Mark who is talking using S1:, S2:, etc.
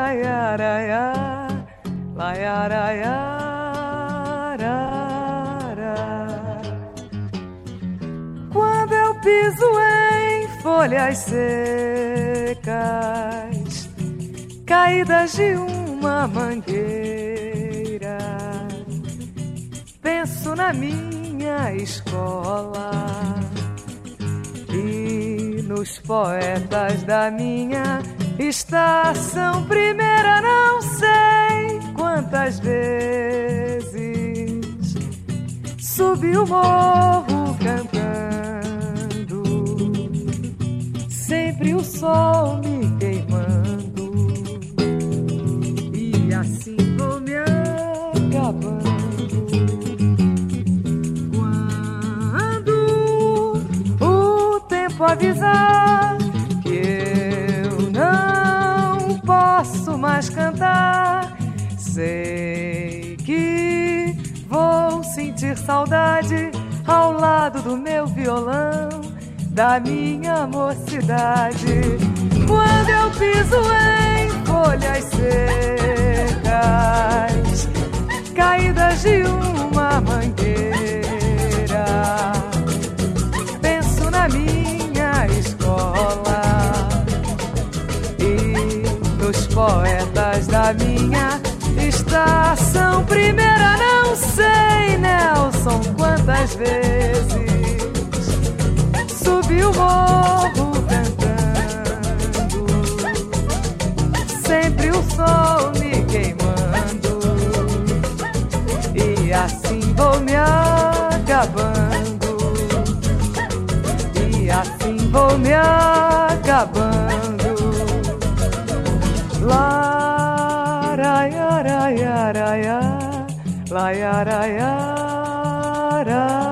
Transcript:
S1: Quando eu piso em folhas secas, caídas de uma mangueira, penso na minha escola e nos poetas da minha estação primeira. Não sei quantas vezes subi o morro cantando, sempre o sol me queimando, e assim vou me acabando. Avisar que eu não posso mais cantar, sei que vou sentir saudade ao lado do meu violão, da minha mocidade. Quando eu piso em folhas secas, caídas de uma mangueira, penso na minha escola e nos poetas da minha estação primeira. Não sei, Nelson, quantas vezes subi o morro cantando, sempre o sol me queimando, e assim vou me acabando, e assim vou me acabando. La ra ya ra ya ra ya, la ya ra ya ra.